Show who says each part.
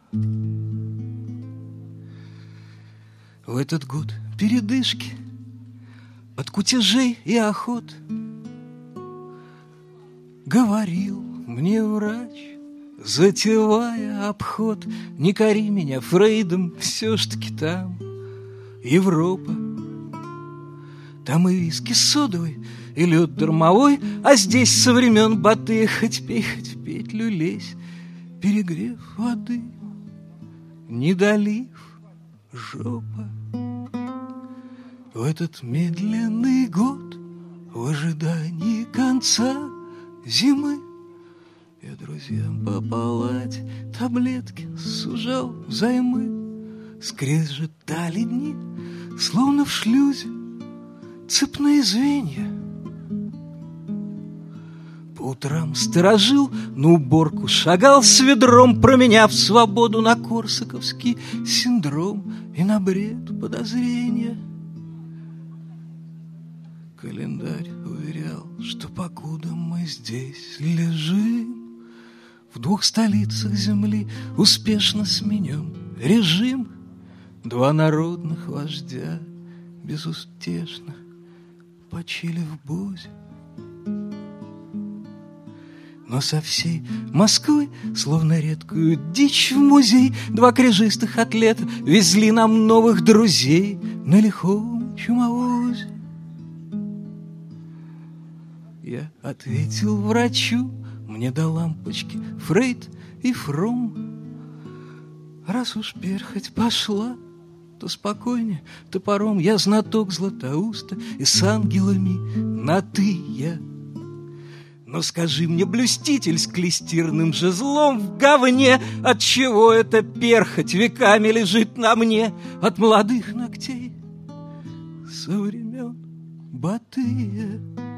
Speaker 1: В этот год передышки от кутежей и охот говорил мне врач, затевая обход: не кори меня Фрейдом, все ж таки там Европа. Там и виски содовый, и лед дармовой, а здесь со времен Батыя хоть пей, хоть в петлю лезь. Перегрев воды, не долив, жопа. В этот медленный год, в ожидании конца зимы, я друзьям по палате таблетки сужал взаймы. Скрежетали дни, словно в шлюзе цепные звенья. По утрам сторожил, на уборку шагал с ведром, променяв свободу на корсаковский синдром и на бред подозрения. Календарь уверял, что покуда мы здесь лежим, в 2 столицах земли успешно сменен режим. 2 народных вождя безуспешно почили в бузе. Но со всей Москвы, словно редкую дичь в музей, 2 кряжистых атлета везли нам новых друзей на лихом чумовозе. Я ответил врачу, мне до лампочки Фрейд и Фром. Раз уж перхоть пошла, то спокойнее топором. Я знаток Златоуста, и с ангелами на «ты» я. Но скажи мне, блюститель с клестирным жезлом в говне, отчего эта перхоть веками лежит на мне от молодых ногтей со времен Батыя?